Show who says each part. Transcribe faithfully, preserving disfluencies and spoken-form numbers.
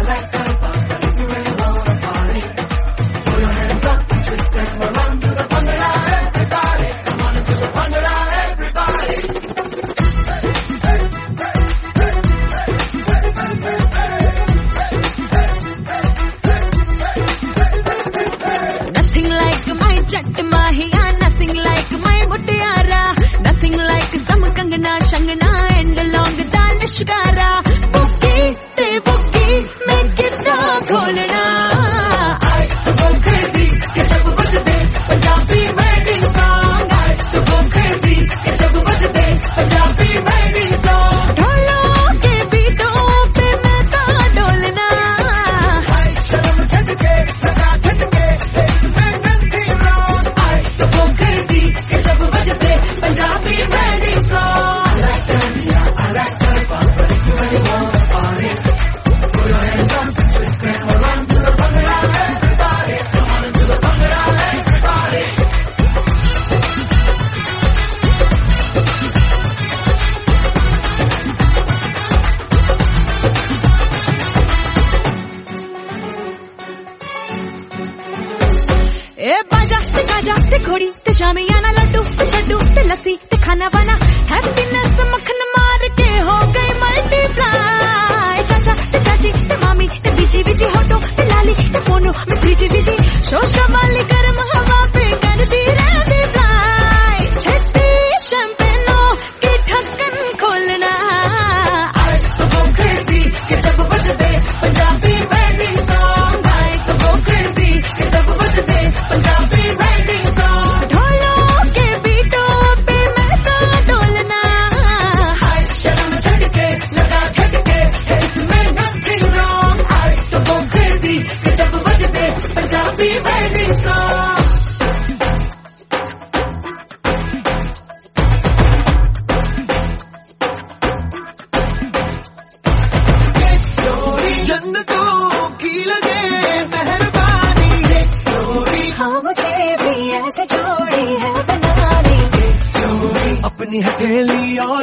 Speaker 1: Chat mahiya, nothing like my mutiara, nothing like some kangna shangna and long danishkara. Boogie te boogie, make it up kholna. I to go crazy, ke jab bajte Punjabi wedding song. I to go crazy, ke jab bajte Punjabi wedding song. Dholo ke beaton pe main ta dolna. I sharam jhatke laga jhatke Punjabi wedding song. I like Tanya, I like Tarpa, but if you really wanna party, put your hands up, twist and hold on to the Bhangra, everybody. Come on into the Bhangra, everybody. ए बाजा ते Gaza ते घोड़ी ते शामियाना लड्डू ते शड्डू ते लस्सी ते खाना वाना हैप्पीनेस मक्खन मार के हो गई मल्टीप्लाई चाचा ते चाची ते मामी ते बीजी बीजी होटो ते लाली ते मोनू में बीजी बीजी शोशा वाली गर्म हवा पे कर दी रहती फ्लाई छेती शैंपेनो की ढक्कन खोलना I to go crazy के जब बजते Punjabi wedding song I to go crazy के जब बजते पंजाबी वेडिंग सॉन्ग ढोलों के बीटों पे मैं तो डोलना I शर्म झटके लगा झटके है इसमें nothing wrong I to go crazy के जब बजते पंजाबी वेडिंग सॉन्ग जन्नतों की लगे मेहरबानी हाँ मुझे भी ऐसे जोड़ी है बनानी अपनी हथेली और